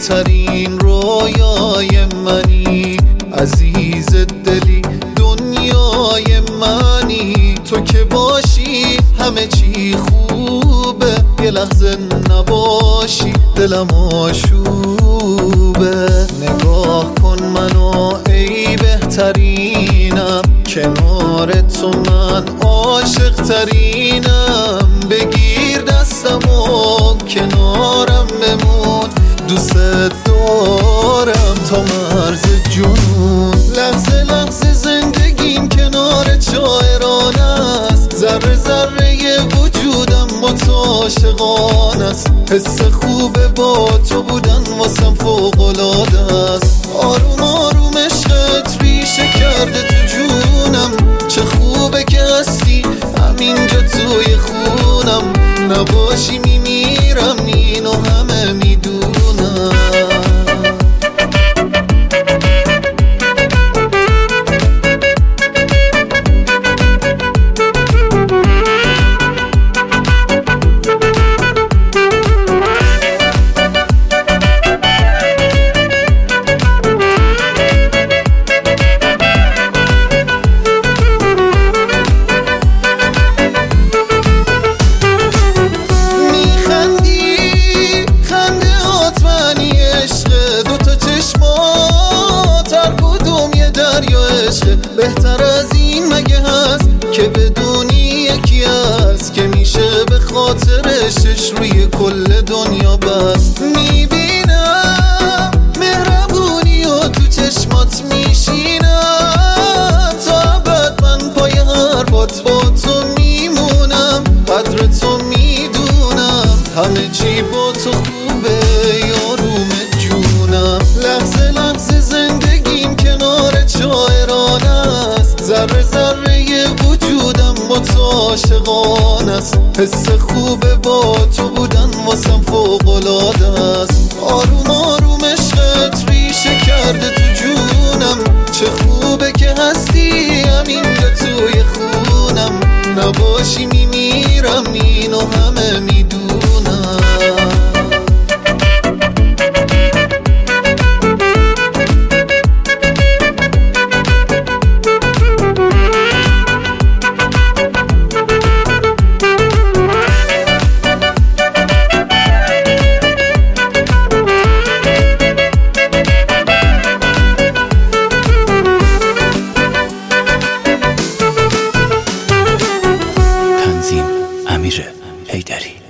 بهترین رویای منی، عزیز دلی دنیای منی. تو که باشی همه چی خوبه، یه لحظه نباشی دلم آشوبه. نگاه کن منو ای بهترینم، کنار تو من عاشق ترینم. بگیر دستمو کنارم بمون، دوست دارم تا مرز جنون. لحظه لحظه زندگیم کنار چایران است، ذره ذره وجودم با تو عاشقان است. حس خوبه با تو بودن واسم فوق‌العاده است. آروم آروم عشقت ریشه کرده تو جونم، چه خوبه که هستی همینجا توی خونم. نباشی میمیرم اینو همه میدونم. بهتر از این مگه هست که بدونی یکی هست که میشه به خاطرش روی کل دنیا بست. میبینم مهربونی و تو چشمات میشینم، تا ابد من پای حرفات با تو میمونم. قدر تو میدونم، همه چی با تو خوبه یاروم جونم. لحظه لحظه زندگیم کنار چایران است، ذره ذره وجودم با تو عاشقان است. حس خوبه با تو بودن واسم فوق‌العاده است. آروم آروم عشقت ریشه کرده تو جونم، چه خوبه که هستی همینجا توی خونم. نباشی میمیرم اینو همه میدونم. امیر حیدری.